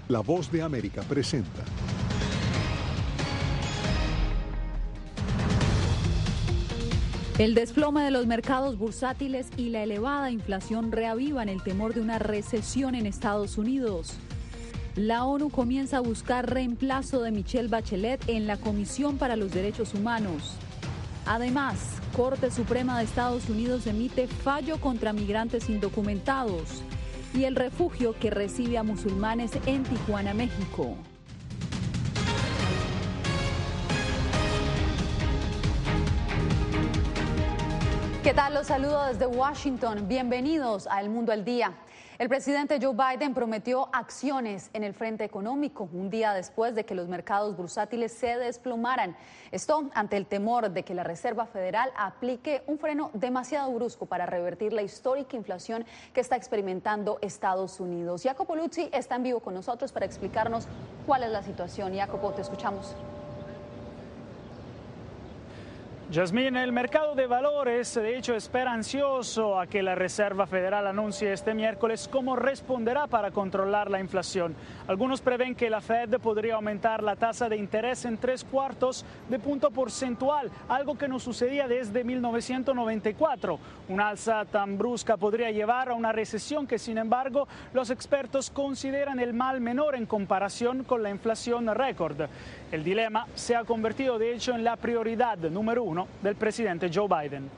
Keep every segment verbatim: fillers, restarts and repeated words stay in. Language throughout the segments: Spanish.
La Voz de América presenta. El desplome de los mercados bursátiles y la elevada inflación reavivan el temor de una recesión en Estados Unidos. La ONU comienza a buscar reemplazo de Michelle Bachelet en la Comisión para los Derechos Humanos. Además, Corte Suprema de Estados Unidos emite fallo contra migrantes indocumentados y el refugio que recibe a musulmanes en Tijuana, México. ¿Qué tal? Los saludo desde Washington. Bienvenidos a El Mundo al Día. El presidente Joe Biden prometió acciones en el frente económico un día después de que los mercados bursátiles se desplomaran. Esto ante el temor de que la Reserva Federal aplique un freno demasiado brusco para revertir la histórica inflación que está experimentando Estados Unidos. Jacopo Luzzi está en vivo con nosotros para explicarnos cuál es la situación. Jacopo, te escuchamos. Yasmín, el mercado de valores de hecho espera ansioso a que la Reserva Federal anuncie este miércoles cómo responderá para controlar la inflación. Algunos prevén que la Fed podría aumentar la tasa de interés en tres cuartos de punto porcentual, algo que no sucedía desde mil novecientos noventa y cuatro. Una alza tan brusca podría llevar a una recesión que, sin embargo, los expertos consideran el mal menor en comparación con la inflación récord. El dilema se ha convertido, de hecho, en la prioridad número uno del presidente Joe Biden.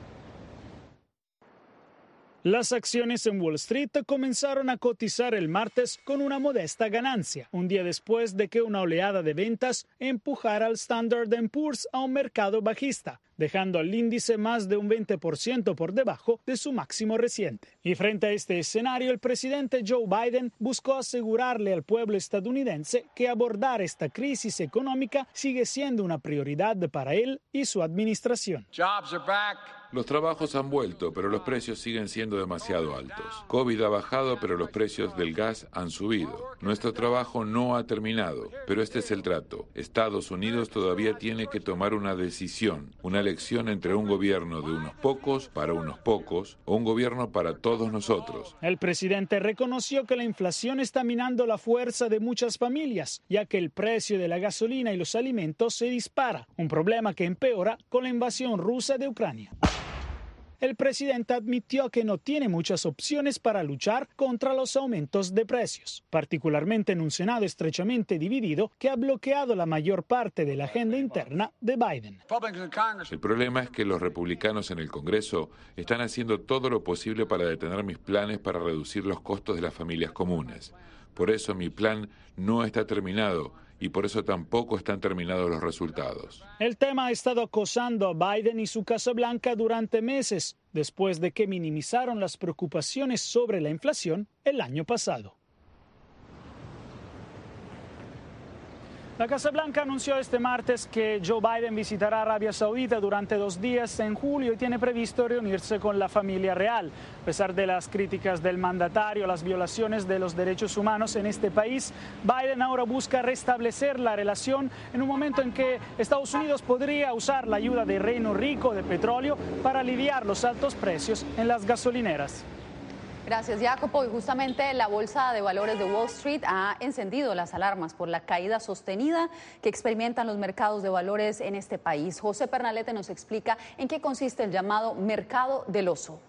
Las acciones en Wall Street comenzaron a cotizar el martes con una modesta ganancia, un día después de que una oleada de ventas empujara al Standard and Poor's a un mercado bajista, dejando al índice más de un veinte por ciento por debajo de su máximo reciente. Y frente a este escenario, el presidente Joe Biden buscó asegurarle al pueblo estadounidense que abordar esta crisis económica sigue siendo una prioridad para él y su administración. Jobs are back. Los trabajos han vuelto, pero los precios siguen siendo demasiado altos. COVID ha bajado, pero los precios del gas han subido. Nuestro trabajo no ha terminado, pero este es el trato. Estados Unidos todavía tiene que tomar una decisión, una elección entre un gobierno de unos pocos para unos pocos o un gobierno para todos nosotros. El presidente reconoció que la inflación está minando la fuerza de muchas familias, ya que el precio de la gasolina y los alimentos se dispara, un problema que empeora con la invasión rusa de Ucrania. El presidente admitió que no tiene muchas opciones para luchar contra los aumentos de precios, particularmente en un Senado estrechamente dividido que ha bloqueado la mayor parte de la agenda interna de Biden. El problema es que los republicanos en el Congreso están haciendo todo lo posible para detener mis planes para reducir los costos de las familias comunes. Por eso mi plan no está terminado y por eso tampoco están terminados los resultados. El tema ha estado acosando a Biden y su Casa Blanca durante meses, después de que minimizaron las preocupaciones sobre la inflación el año pasado. La Casa Blanca anunció este martes que Joe Biden visitará Arabia Saudita durante dos días en julio y tiene previsto reunirse con la familia real. A pesar de las críticas del mandatario a las violaciones de los derechos humanos en este país, Biden ahora busca restablecer la relación en un momento en que Estados Unidos podría usar la ayuda del Reino Rico de petróleo para aliviar los altos precios en las gasolineras. Gracias, Jacopo. Y justamente la Bolsa de Valores de Wall Street ha encendido las alarmas por la caída sostenida que experimentan los mercados de valores en este país. José Pernalete nos explica en qué consiste el llamado mercado del oso.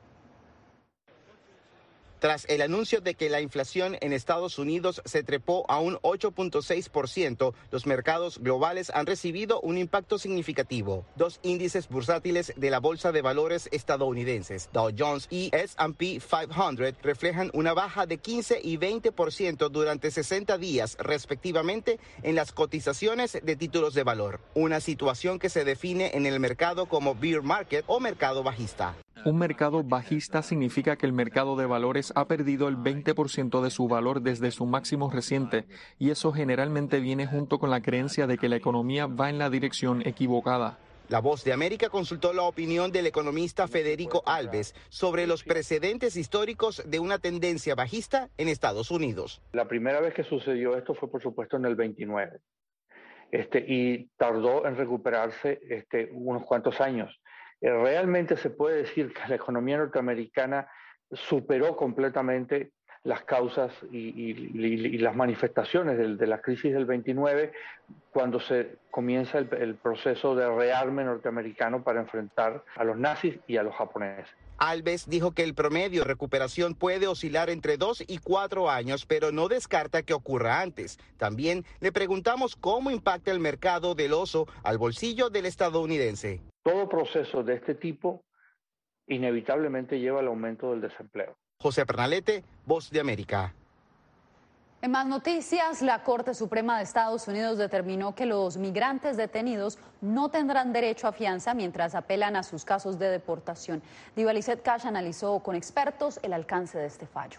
Tras el anuncio de que la inflación en Estados Unidos se trepó a un ocho punto seis por ciento, los mercados globales han recibido un impacto significativo. Dos índices bursátiles de la Bolsa de Valores estadounidenses, Dow Jones y ese and pe quinientos, reflejan una baja de quince y veinte por ciento durante sesenta días, respectivamente, en las cotizaciones de títulos de valor. Una situación que se define en el mercado como bear market o mercado bajista. Un mercado bajista significa que el mercado de valores ha perdido el veinte por ciento de su valor desde su máximo reciente, y eso generalmente viene junto con la creencia de que la economía va en la dirección equivocada. La Voz de América consultó la opinión del economista Federico Alves sobre los precedentes históricos de una tendencia bajista en Estados Unidos. La primera vez que sucedió esto fue, por supuesto, en el veintinueve, este, y tardó en recuperarse este, unos cuantos años. Realmente se puede decir que la economía norteamericana superó completamente las causas y, y, y, y las manifestaciones de, de la crisis del veintinueve, cuando se comienza el, el proceso de rearme norteamericano para enfrentar a los nazis y a los japoneses. Alves dijo que el promedio de recuperación puede oscilar entre dos y cuatro años, pero no descarta que ocurra antes. También le preguntamos cómo impacta el mercado del oso al bolsillo del estadounidense. Todo proceso de este tipo inevitablemente lleva al aumento del desempleo. José Pernalete, Voz de América. En más noticias, la Corte Suprema de Estados Unidos determinó que los migrantes detenidos no tendrán derecho a fianza mientras apelan a sus casos de deportación. Diva Lizeth Cash analizó con expertos el alcance de este fallo.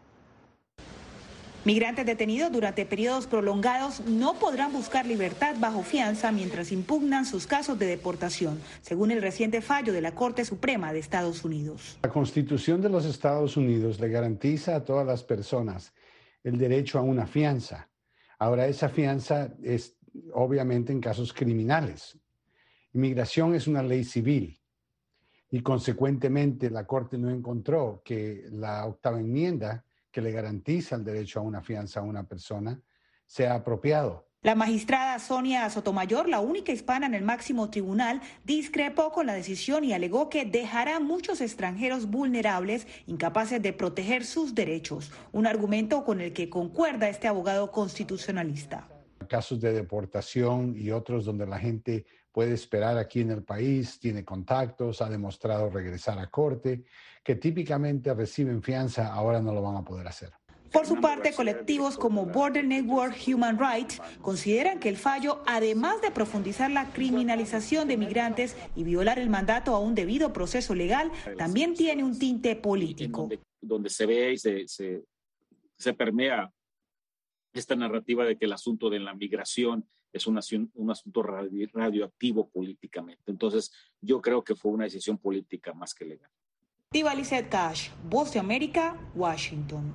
Migrantes detenidos durante periodos prolongados no podrán buscar libertad bajo fianza mientras impugnan sus casos de deportación, según el reciente fallo de la Corte Suprema de Estados Unidos. La Constitución de los Estados Unidos le garantiza a todas las personas el derecho a una fianza. Ahora, esa fianza es obviamente en casos criminales. Inmigración es una ley civil y consecuentemente la Corte no encontró que la octava enmienda que le garantiza el derecho a una fianza a una persona sea apropiado. La magistrada Sonia Sotomayor, la única hispana en el máximo tribunal, discrepó con la decisión y alegó que dejará a muchos extranjeros vulnerables, incapaces de proteger sus derechos, un argumento con el que concuerda este abogado constitucionalista. Casos de deportación y otros donde la gente puede esperar aquí en el país, tiene contactos, ha demostrado regresar a corte, que típicamente reciben fianza, ahora no lo van a poder hacer. Por su parte, colectivos como Border Network Human Rights consideran que el fallo, además de profundizar la criminalización de migrantes y violar el mandato a un debido proceso legal, también tiene un tinte político. Donde, donde se ve y se, se, se permea esta narrativa de que el asunto de la migración es un, un asunto radio, radioactivo políticamente. Entonces, yo creo que fue una decisión política más que legal. Diva Lizeth Cash, Voz de América, Washington.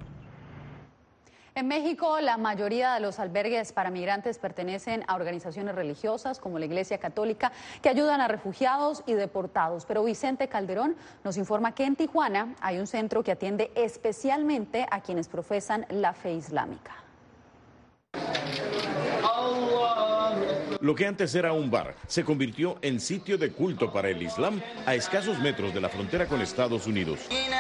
En México, la mayoría de los albergues para migrantes pertenecen a organizaciones religiosas como la Iglesia Católica que ayudan a refugiados y deportados. Pero Vicente Calderón nos informa que en Tijuana hay un centro que atiende especialmente a quienes profesan la fe islámica. Lo que antes era un bar se convirtió en sitio de culto para el Islam a escasos metros de la frontera con Estados Unidos.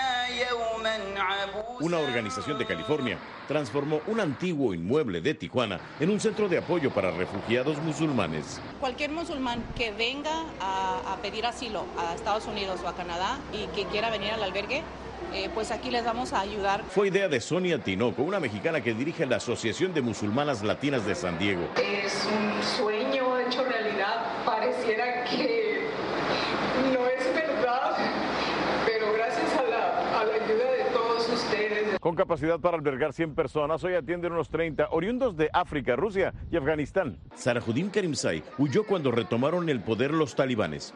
Una organización de California transformó un antiguo inmueble de Tijuana en un centro de apoyo para refugiados musulmanes. Cualquier musulmán que venga a, a pedir asilo a Estados Unidos o a Canadá y que quiera venir al albergue, eh, pues aquí les vamos a ayudar. Fue idea de Sonia Tinoco, una mexicana que dirige la Asociación de Musulmanas Latinas de San Diego. Es un sueño hecho realidad, pareciera que no es verdad, pero gracias a la, a la ayuda de todos ustedes. Con capacidad para albergar cien personas, hoy atienden unos treinta, oriundos de África, Rusia y Afganistán. Sarajuddin Karimzai huyó cuando retomaron el poder los talibanes.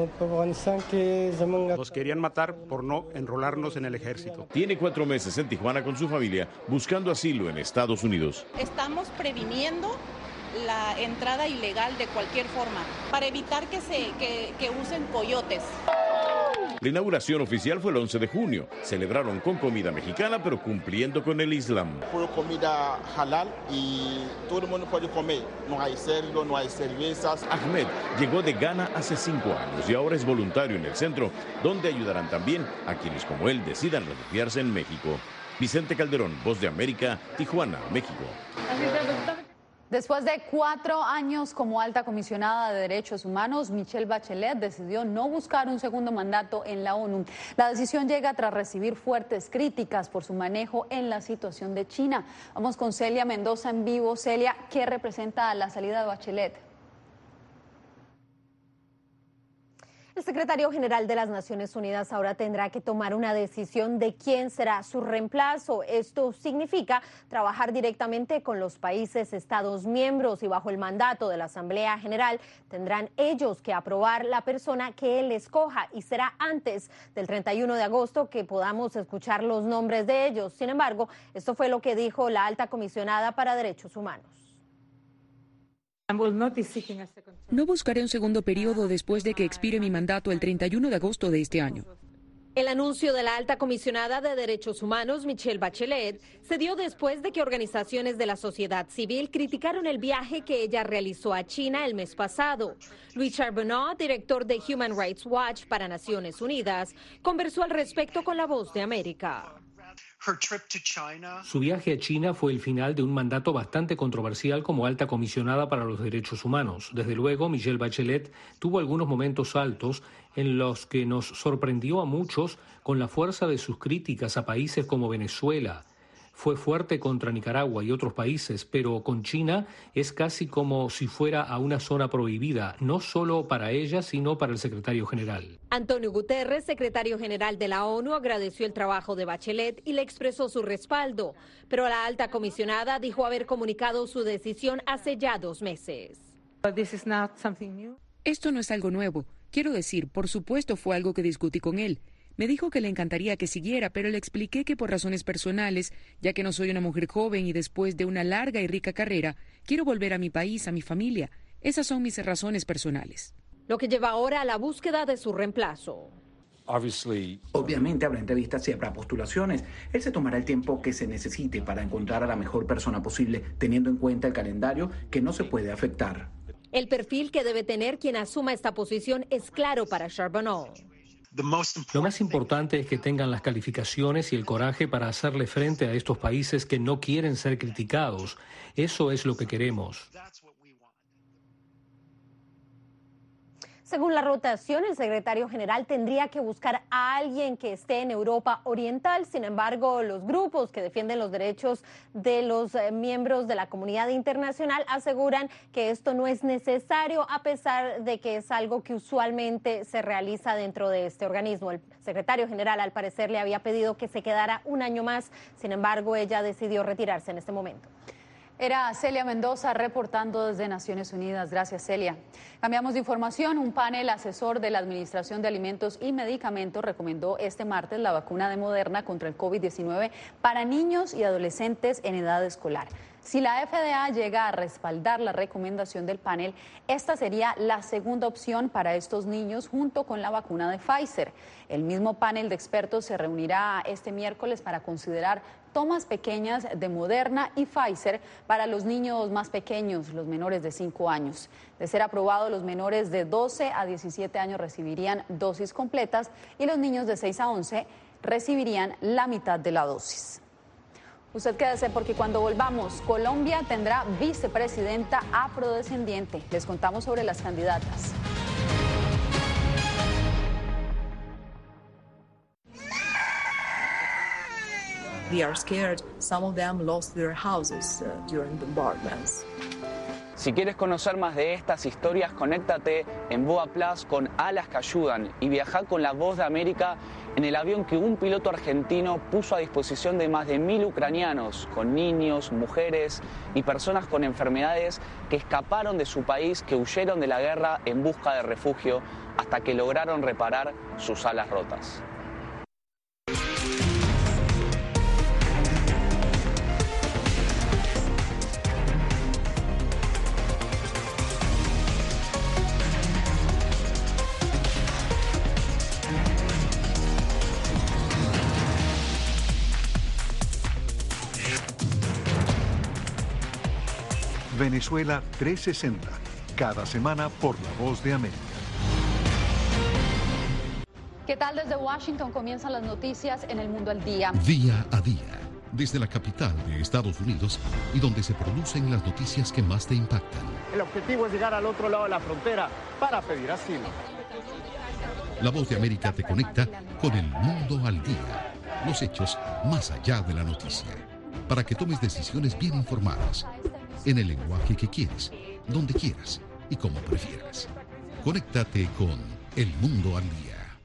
Nos querían matar por no enrolarnos en el ejército. Tiene cuatro meses en Tijuana con su familia, buscando asilo en Estados Unidos. Estamos previniendo la entrada ilegal de cualquier forma, para evitar que, se, que, que usen coyotes. La inauguración oficial fue el once de junio. Celebraron con comida mexicana, pero cumpliendo con el Islam. Fue comida halal y todo el mundo puede comer. No hay cerdo, no hay cervezas. Ahmed llegó de Ghana hace cinco años y ahora es voluntario en el centro, donde ayudarán también a quienes como él decidan refugiarse en México. Vicente Calderón, Voz de América, Tijuana, México. Después de cuatro años como alta comisionada de derechos humanos, Michelle Bachelet decidió no buscar un segundo mandato en la ONU. La decisión llega tras recibir fuertes críticas por su manejo en la situación de China. Vamos con Celia Mendoza en vivo. Celia, ¿qué representa la salida de Bachelet? El secretario general de las Naciones Unidas ahora tendrá que tomar una decisión de quién será su reemplazo. Esto significa trabajar directamente con los países Estados miembros y bajo el mandato de la Asamblea General tendrán ellos que aprobar la persona que él escoja y será antes del treinta y uno de agosto que podamos escuchar los nombres de ellos. Sin embargo, esto fue lo que dijo la alta comisionada para derechos humanos. No buscaré un segundo periodo después de que expire mi mandato el treinta y uno de agosto de este año. El anuncio de la alta comisionada de Derechos Humanos, Michelle Bachelet, se dio después de que organizaciones de la sociedad civil criticaron el viaje que ella realizó a China el mes pasado. Louis Charbonneau, director de Human Rights Watch para Naciones Unidas, conversó al respecto con La Voz de América. Su viaje a China fue el final de un mandato bastante controversial como alta comisionada para los derechos humanos. Desde luego, Michelle Bachelet tuvo algunos momentos altos en los que nos sorprendió a muchos con la fuerza de sus críticas a países como Venezuela. Fue fuerte contra Nicaragua y otros países, pero con China es casi como si fuera a una zona prohibida, no solo para ella, sino para el secretario general. Antonio Guterres, secretario general de la ONU, agradeció el trabajo de Bachelet y le expresó su respaldo, pero la alta comisionada dijo haber comunicado su decisión hace ya dos meses. Esto no es algo nuevo. Quiero decir, por supuesto fue algo que discutí con él. Me dijo que le encantaría que siguiera, pero le expliqué que por razones personales, ya que no soy una mujer joven y después de una larga y rica carrera, quiero volver a mi país, a mi familia. Esas son mis razones personales. Lo que lleva ahora a la búsqueda de su reemplazo. Obviamente habrá entrevistas y habrá postulaciones. Él se tomará el tiempo que se necesite para encontrar a la mejor persona posible, teniendo en cuenta el calendario que no se puede afectar. El perfil que debe tener quien asuma esta posición es claro para Charbonneau. Lo más importante es que tengan las calificaciones y el coraje para hacerle frente a estos países que no quieren ser criticados. Eso es lo que queremos. Según la rotación, el secretario general tendría que buscar a alguien que esté en Europa Oriental. Sin embargo, los grupos que defienden los derechos de los miembros de la comunidad internacional aseguran que esto no es necesario, a pesar de que es algo que usualmente se realiza dentro de este organismo. El secretario general, al parecer, le había pedido que se quedara un año más. Sin embargo, ella decidió retirarse en este momento. Era Celia Mendoza reportando desde Naciones Unidas. Gracias, Celia. Cambiamos de información. Un panel asesor de la Administración de Alimentos y Medicamentos recomendó este martes la vacuna de Moderna contra el COVID diecinueve para niños y adolescentes en edad escolar. Si la F D A llega a respaldar la recomendación del panel, esta sería la segunda opción para estos niños junto con la vacuna de Pfizer. El mismo panel de expertos se reunirá este miércoles para considerar tomas pequeñas de Moderna y Pfizer para los niños más pequeños, los menores de cinco años. De ser aprobado, los menores de doce a diecisiete años recibirían dosis completas y los niños de seis a once recibirían la mitad de la dosis. Usted quédese porque cuando volvamos, Colombia tendrá vicepresidenta afrodescendiente. Les contamos sobre las candidatas. They are scared. Some of them lost their houses uh, during bombardments. Si quieres conocer más de estas historias, conéctate en Boa Plus con Alas que Ayudan y viaja con La Voz de América en el avión que un piloto argentino puso a disposición de más de mil ucranianos, con niños, mujeres y personas con enfermedades que escaparon de su país, que huyeron de la guerra en busca de refugio hasta que lograron reparar sus alas rotas. Venezuela trescientos sesenta, cada semana por La Voz de América. ¿Qué tal? Desde Washington comienzan las noticias en El Mundo al Día. Día a día, desde la capital de Estados Unidos y donde se producen las noticias que más te impactan. El objetivo es llegar al otro lado de la frontera para pedir asilo. La Voz de América te conecta con El Mundo al Día, los hechos más allá de la noticia, para que tomes decisiones bien informadas, en el lenguaje que quieres, donde quieras y como prefieras. Conéctate con El Mundo al Día.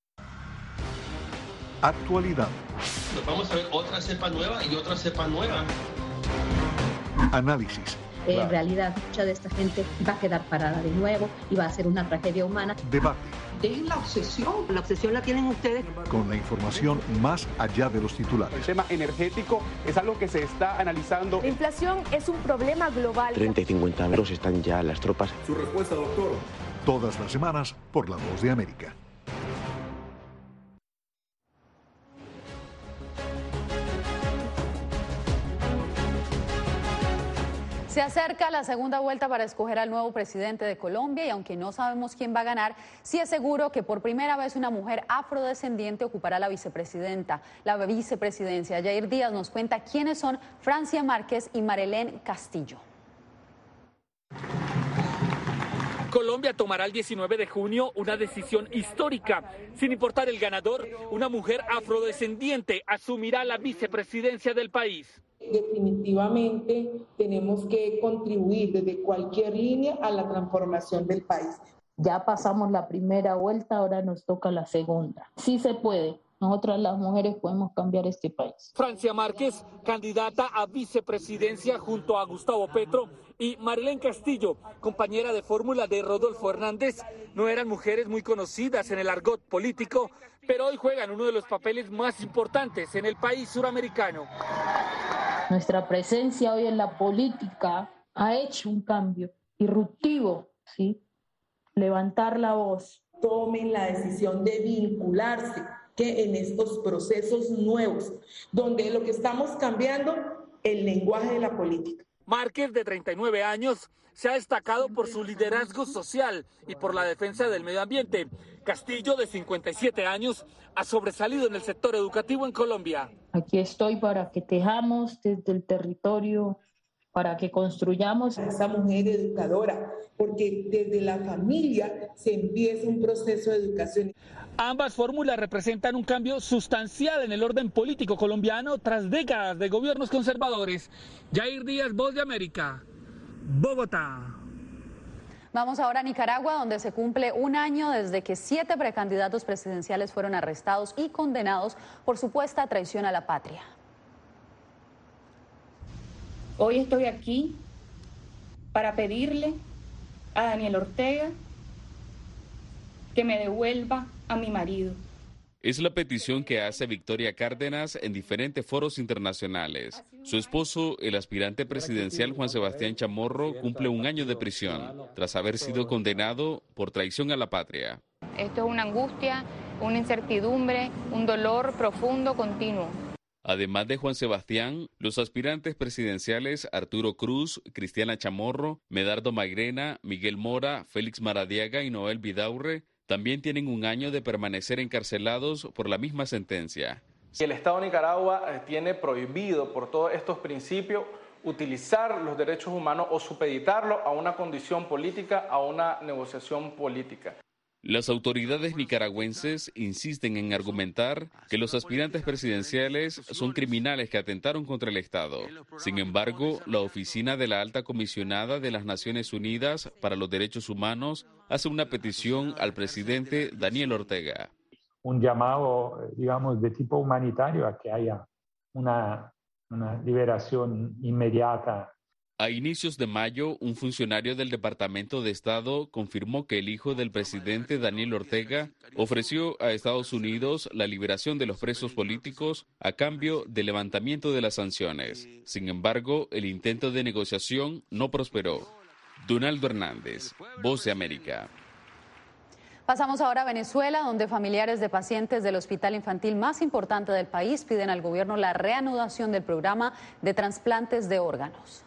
Actualidad. Nos vamos a ver otra cepa nueva y otra cepa nueva. Análisis. En realidad, mucha de esta gente va a quedar parada de nuevo y va a ser una tragedia humana. Debate. Dejen la obsesión. La obsesión la tienen ustedes. Con la información más allá de los titulares. El tema energético es algo que se está analizando. La inflación es un problema global. treinta y cincuenta metros están ya las tropas. Su respuesta, doctor. Todas las semanas por La Voz de América. Se acerca la segunda vuelta para escoger al nuevo presidente de Colombia y aunque no sabemos quién va a ganar, sí es seguro que por primera vez una mujer afrodescendiente ocupará la vicepresidenta, la vicepresidencia. Yair Díaz nos cuenta quiénes son Francia Márquez y Marlene Castillo. Colombia tomará el diecinueve de junio una decisión histórica. Sin importar el ganador, una mujer afrodescendiente asumirá la vicepresidencia del país. Definitivamente tenemos que contribuir desde cualquier línea a la transformación del país. Ya pasamos la primera vuelta, ahora nos toca la segunda. Sí se puede. Nosotras las mujeres podemos cambiar este país. Francia Márquez, candidata a vicepresidencia junto a Gustavo Petro, y Marlene Castillo, compañera de fórmula de Rodolfo Hernández, no eran mujeres muy conocidas en el argot político, pero hoy juegan uno de los papeles más importantes en el país suramericano. Nuestra presencia hoy en la política ha hecho un cambio disruptivo, ¿sí? Levantar la voz. Tomen la decisión de vincularse que en estos procesos nuevos, donde lo que estamos cambiando, el lenguaje de la política. Márquez, de treinta y nueve años, se ha destacado por su liderazgo social y por la defensa del medio ambiente. Castillo, de cincuenta y siete años, ha sobresalido en el sector educativo en Colombia. Aquí estoy para que tejamos desde el territorio, para que construyamos. Esa mujer educadora, porque desde la familia se empieza un proceso de educación. Ambas fórmulas representan un cambio sustancial en el orden político colombiano tras décadas de gobiernos conservadores. Yair Díaz, Voz de América, Bogotá. Vamos ahora a Nicaragua, donde se cumple un año desde que siete precandidatos presidenciales fueron arrestados y condenados por supuesta traición a la patria. Hoy estoy aquí para pedirle a Daniel Ortega que me devuelva a mi marido. Es la petición que hace Victoria Cárdenas en diferentes foros internacionales. Su esposo, el aspirante presidencial Juan Sebastián Chamorro, cumple un año de prisión tras haber sido condenado por traición a la patria. Esto es una angustia, una incertidumbre, un dolor profundo, continuo. Además de Juan Sebastián, los aspirantes presidenciales Arturo Cruz, Cristiana Chamorro, Medardo Mairena, Miguel Mora, Félix Maradiaga y Noel Vidaurre también tienen un año de permanecer encarcelados por la misma sentencia. El Estado de Nicaragua tiene prohibido por todos estos principios utilizar los derechos humanos o supeditarlos a una condición política, a una negociación política. Las autoridades nicaragüenses insisten en argumentar que los aspirantes presidenciales son criminales que atentaron contra el Estado. Sin embargo, la oficina de la Alta Comisionada de las Naciones Unidas para los Derechos Humanos hace una petición al presidente Daniel Ortega. Un llamado, digamos, de tipo humanitario a que haya una, una liberación inmediata. A inicios de mayo, un funcionario del Departamento de Estado confirmó que el hijo del presidente Daniel Ortega ofreció a Estados Unidos la liberación de los presos políticos a cambio del levantamiento de las sanciones. Sin embargo, el intento de negociación no prosperó. Donaldo Hernández, Voz de América. Pasamos ahora a Venezuela, donde familiares de pacientes del hospital infantil más importante del país piden al gobierno la reanudación del programa de trasplantes de órganos.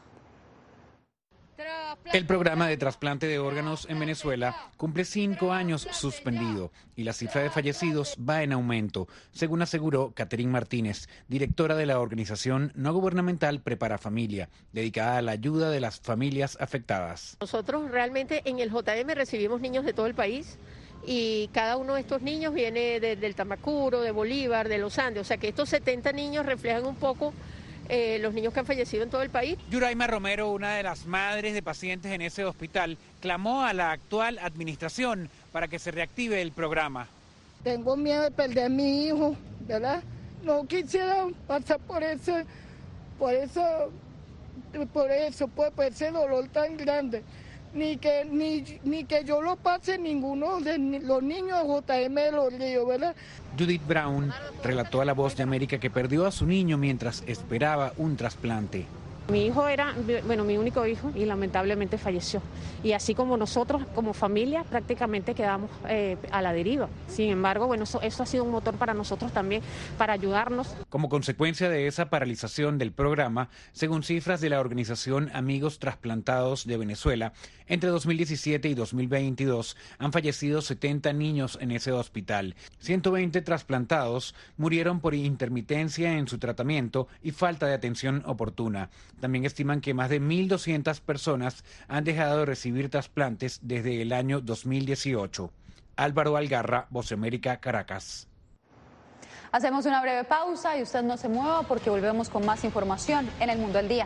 El programa de trasplante de órganos en Venezuela cumple cinco años suspendido y la cifra de fallecidos va en aumento, según aseguró Catherine Martínez, directora de la organización no gubernamental Prepara Familia, dedicada a la ayuda de las familias afectadas. Nosotros realmente en el J M recibimos niños de todo el país y cada uno de estos niños viene de, del Tamacuro, de Bolívar, de los Andes, o sea que estos setenta niños reflejan un poco Eh, los niños que han fallecido en todo el país. Yuraima Romero, una de las madres de pacientes en ese hospital, clamó a la actual administración para que se reactive el programa. Tengo miedo de perder a mi hijo, ¿verdad? No quisiera pasar por ese, por eso, por eso, pues, por ese dolor tan grande. Ni que, ni, ni que yo lo pase ninguno de los niños de J M de los Ríos, ¿verdad? Judith Brown relató a La Voz de América que perdió a su niño mientras esperaba un trasplante. Mi hijo era, bueno, mi único hijo y lamentablemente falleció. Y así como nosotros, como familia, prácticamente quedamos eh, a la deriva. Sin embargo, bueno, eso, eso ha sido un motor para nosotros también, para ayudarnos. Como consecuencia de esa paralización del programa, según cifras de la organización Amigos Trasplantados de Venezuela, entre dos mil diecisiete y dos mil veintidós han fallecido setenta niños en ese hospital. ciento veinte trasplantados murieron por intermitencia en su tratamiento y falta de atención oportuna. También estiman que más de mil doscientas personas han dejado de recibir trasplantes desde el año dos mil dieciocho. Álvaro Algarra, Voz de América, Caracas. Hacemos una breve pausa y usted no se mueva porque volvemos con más información en El Mundo al Día.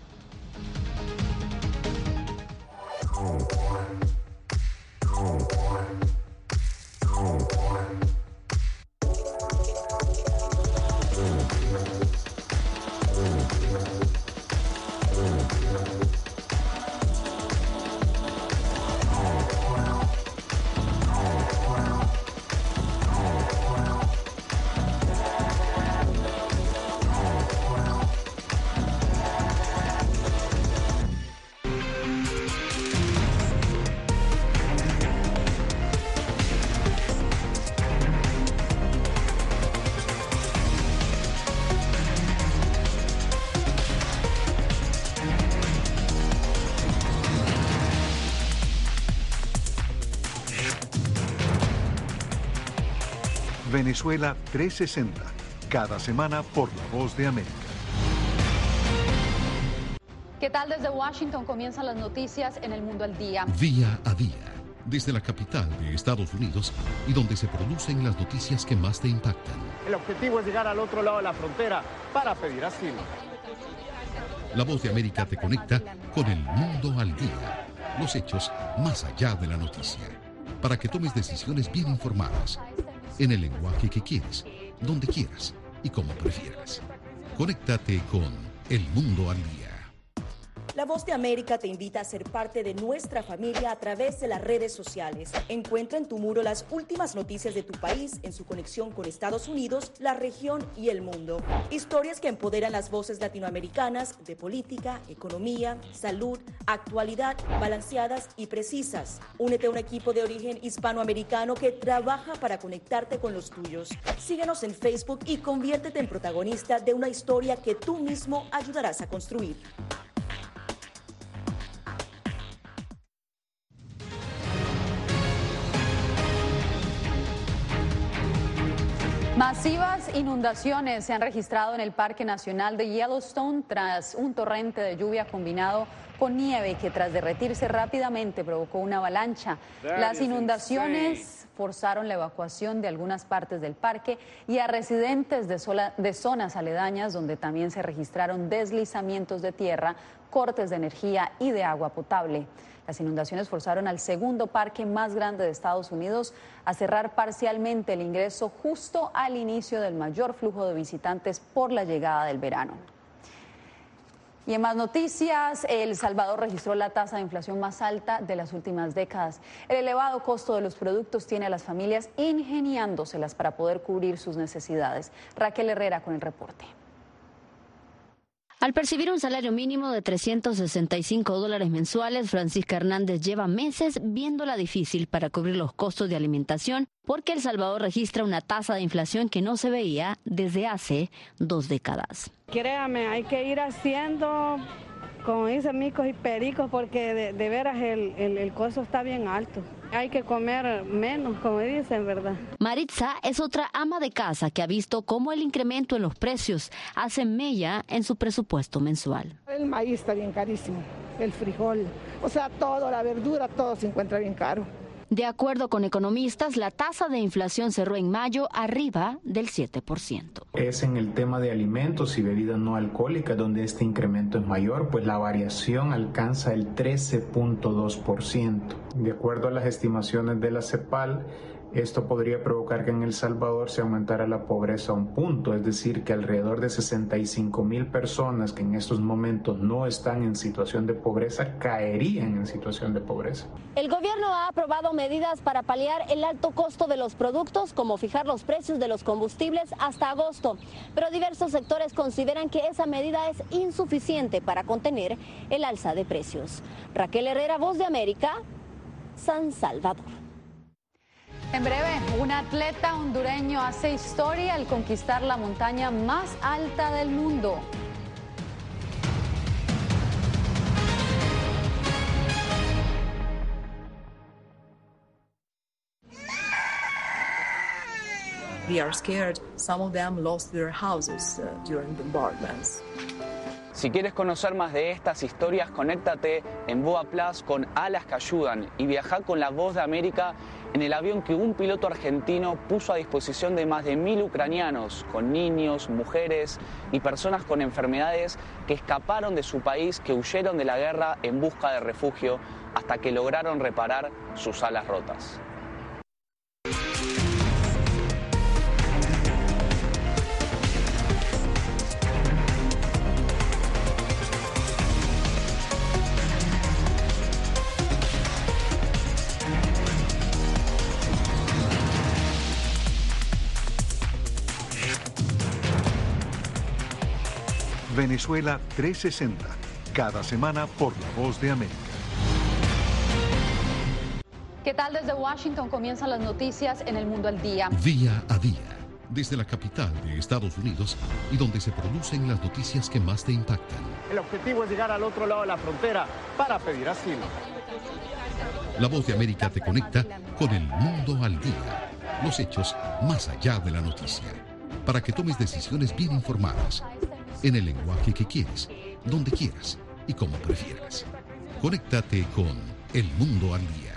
Venezuela trescientos sesenta, cada semana por La Voz de América. ¿Qué tal? Desde Washington comienzan las noticias en El Mundo al Día. Día a día, desde la capital de Estados Unidos y donde se producen las noticias que más te impactan. El objetivo es llegar al otro lado de la frontera para pedir asilo. La Voz de América te conecta con el mundo al día, los hechos más allá de la noticia, para que tomes decisiones bien informadas, en el lenguaje que quieres, donde quieras y como prefieras. Conéctate con El Mundo al Día. La Voz de América te invita a ser parte de nuestra familia a través de las redes sociales. Encuentra en tu muro las últimas noticias de tu país en su conexión con Estados Unidos, la región y el mundo. Historias que empoderan las voces latinoamericanas de política, economía, salud, actualidad, balanceadas y precisas. Únete a un equipo de origen hispanoamericano que trabaja para conectarte con los tuyos. Síguenos en Facebook y conviértete en protagonista de una historia que tú mismo ayudarás a construir. Masivas inundaciones se han registrado en el Parque Nacional de Yellowstone tras un torrente de lluvia combinado con nieve que tras derretirse rápidamente provocó una avalancha. Las inundaciones forzaron la evacuación de algunas partes del parque y a residentes de, sola, de zonas aledañas donde también se registraron deslizamientos de tierra, cortes de energía y de agua potable. Las inundaciones forzaron al segundo parque más grande de Estados Unidos a cerrar parcialmente el ingreso justo al inicio del mayor flujo de visitantes por la llegada del verano. Y en más noticias, El Salvador registró la tasa de inflación más alta de las últimas décadas. El elevado costo de los productos tiene a las familias ingeniándoselas para poder cubrir sus necesidades. Raquel Herrera con el reporte. Al percibir un salario mínimo de trescientos sesenta y cinco dólares mensuales, Francisca Hernández lleva meses viéndola difícil para cubrir los costos de alimentación porque El Salvador registra una tasa de inflación que no se veía desde hace dos décadas. Créame, hay que ir haciendo, como dicen micos y pericos, porque de, de veras el, el, el costo está bien alto. Hay que comer menos, como dicen, ¿verdad? Maritza es otra ama de casa que ha visto cómo el incremento en los precios hace mella en su presupuesto mensual. El maíz está bien carísimo, el frijol, o sea, todo, la verdura, todo se encuentra bien caro. De acuerdo con economistas, la tasa de inflación cerró en mayo arriba del siete por ciento. Es en el tema de alimentos y bebidas no alcohólicas donde este incremento es mayor, pues la variación alcanza el trece punto dos por ciento. De acuerdo a las estimaciones de la CEPAL, Esto podría provocar que en El Salvador se aumentara la pobreza a un punto, es decir, que alrededor de sesenta y cinco mil personas que en estos momentos no están en situación de pobreza caerían en situación de pobreza. El gobierno ha aprobado medidas para paliar el alto costo de los productos, como fijar los precios de los combustibles hasta agosto, pero diversos sectores consideran que esa medida es insuficiente para contener el alza de precios. Raquel Herrera, Voz de América, San Salvador. En breve, un atleta hondureño hace historia al conquistar la montaña más alta del mundo. They are scared. Some of them lost their houses uh, during bombardments. Si quieres conocer más de estas historias, conéctate en Boa Plus con Alas que Ayudan y viaja con la Voz de América en el avión que un piloto argentino puso a disposición de más de mil ucranianos, con niños, mujeres y personas con enfermedades que escaparon de su país, que huyeron de la guerra en busca de refugio hasta que lograron reparar sus alas rotas. Venezuela trescientos sesenta, cada semana por La Voz de América. ¿Qué tal? Desde Washington comienzan las noticias en El Mundo al Día. Día a día, desde la capital de Estados Unidos y donde se producen las noticias que más te impactan. El objetivo es llegar al otro lado de la frontera para pedir asilo. La Voz de América te conecta con El Mundo al Día, los hechos más allá de la noticia, para que tomes decisiones bien informadas, en el lenguaje que quieres, donde quieras y como prefieras. Conéctate con El Mundo al Día.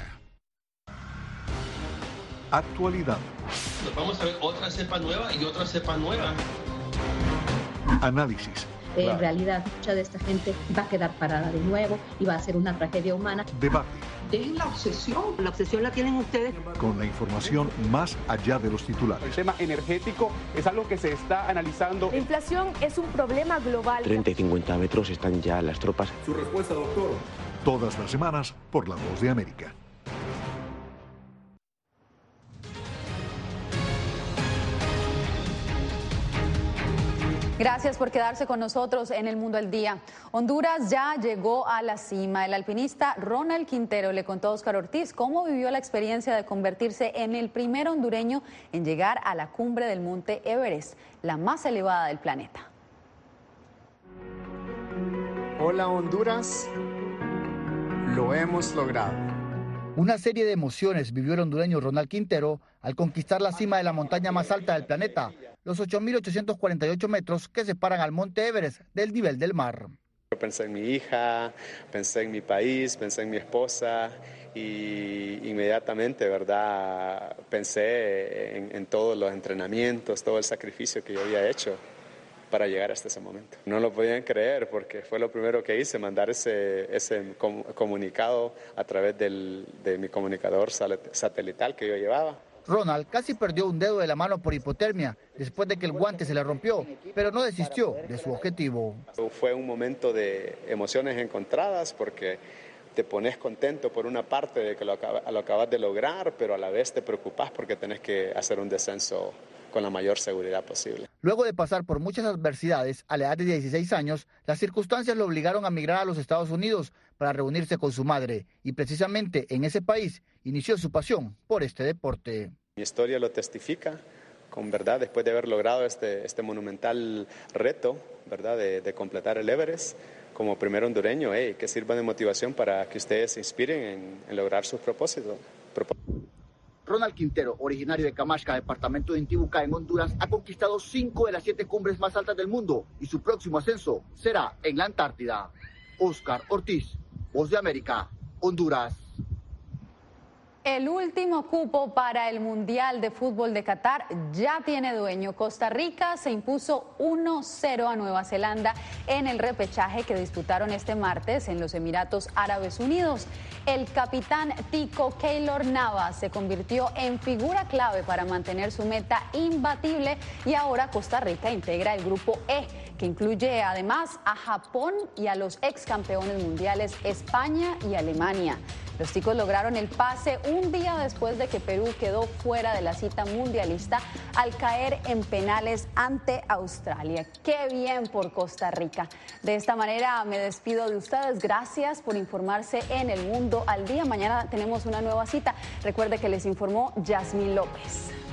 Actualidad. Nos vamos a ver otra cepa nueva y otra cepa nueva. Análisis. En claro. realidad, mucha de esta gente va a quedar parada de nuevo y va a ser una tragedia humana. Debate. Dejen la obsesión. La obsesión la tienen ustedes. Con la información más allá de los titulares. El tema energético es algo que se está analizando. La inflación es un problema global. treinta y cincuenta metros están ya las tropas. Su respuesta, doctor. Todas las semanas por La Voz de América. Gracias por quedarse con nosotros en El Mundo al Día. Honduras ya llegó a la cima. El alpinista Ronald Quintero le contó a Oscar Ortiz cómo vivió la experiencia de convertirse en el primer hondureño en llegar a la cumbre del monte Everest, la más elevada del planeta. Hola Honduras, lo hemos logrado. Una serie de emociones vivió el hondureño Ronald Quintero al conquistar la cima de la montaña más alta del planeta, los ocho mil ochocientos cuarenta y ocho metros que separan al monte Everest del nivel del mar. Pensé en mi hija, pensé en mi país, pensé en mi esposa y inmediatamente, ¿verdad? Pensé en, en todos los entrenamientos, todo el sacrificio que yo había hecho para llegar hasta ese momento. No lo podían creer porque fue lo primero que hice, mandar ese, ese com- comunicado a través del, de mi comunicador satelital que yo llevaba. Ronald casi perdió un dedo de la mano por hipotermia después de que el guante se le rompió, pero no desistió de su objetivo. Fue un momento de emociones encontradas porque te pones contento por una parte de que lo, acaba, lo acabas de lograr, pero a la vez te preocupas porque tenés que hacer un descenso con la mayor seguridad posible. Luego de pasar por muchas adversidades, a la edad de dieciséis años, las circunstancias lo obligaron a migrar a los Estados Unidos para reunirse con su madre, y precisamente en ese país inició su pasión por este deporte. Mi historia lo testifica, con verdad, después de haber logrado este, este monumental reto, verdad, de, de completar el Everest, como primer hondureño, hey, que sirva de motivación para que ustedes se inspiren en, en lograr sus propósitos. Propós- Ronald Quintero, originario de Camaxca, departamento de Intibucá, en Honduras, ha conquistado cinco de las siete cumbres más altas del mundo y su próximo ascenso será en la Antártida. Oscar Ortiz, Voz de América, Honduras. El último cupo para el Mundial de Fútbol de Qatar ya tiene dueño. Costa Rica se impuso uno cero a Nueva Zelanda en el repechaje que disputaron este martes en los Emiratos Árabes Unidos. El capitán Tico Keylor Navas se convirtió en figura clave para mantener su meta imbatible y ahora Costa Rica integra el grupo E, que incluye además a Japón y a los ex campeones mundiales España y Alemania. Los ticos lograron el pase un día después de que Perú quedó fuera de la cita mundialista al caer en penales ante Australia. ¡Qué bien por Costa Rica! De esta manera me despido de ustedes. Gracias por informarse en El Mundo al Día. Mañana tenemos una nueva cita. Recuerde que les informó Yasmín López.